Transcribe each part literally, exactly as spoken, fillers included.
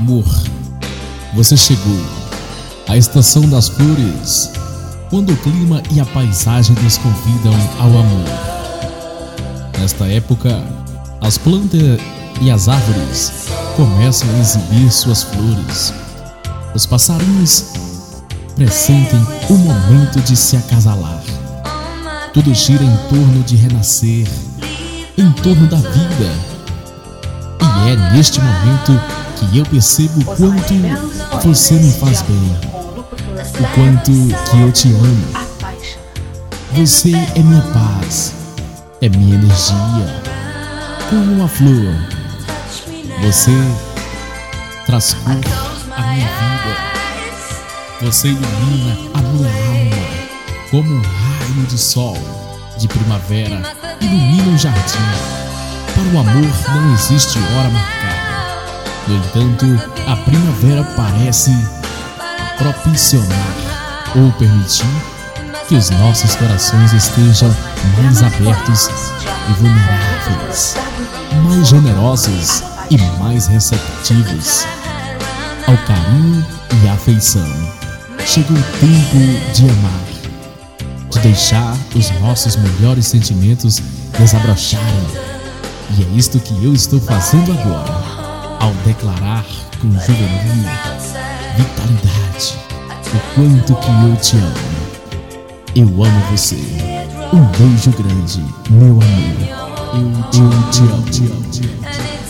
Amor, você chegou, a estação das flores, quando o clima e a paisagem nos convidam ao amor. Nesta época, as plantas e as árvores começam a exibir suas flores. Os passarinhos pressentem o momento de se acasalar. Tudo gira em torno de renascer, em torno da vida. E é neste momento que eu percebo o quanto você me faz bem, o quanto que eu te amo. Você é minha paz, é minha energia, como uma flor. Você traz cor à minha vida, você ilumina a minha alma, como um raio de sol de primavera ilumina o jardim. Para o amor não existe hora marcada. No entanto, a primavera parece propiciar ou permitir que os nossos corações estejam mais abertos e vulneráveis, mais generosos e mais receptivos ao carinho e à afeição. Chegou o tempo de amar, de deixar os nossos melhores sentimentos desabrocharem. E é isto que eu estou fazendo agora, ao declarar com juvenil vitalidade o quanto que eu te amo. Eu amo você. Um beijo grande, meu amor. Eu te amo, te amo, te amo, te amo.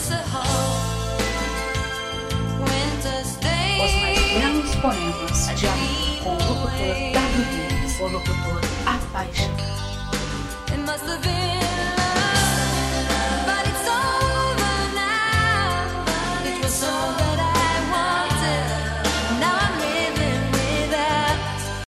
Os mais belos poemas de amor com o locutor W, o locutor apaixonado.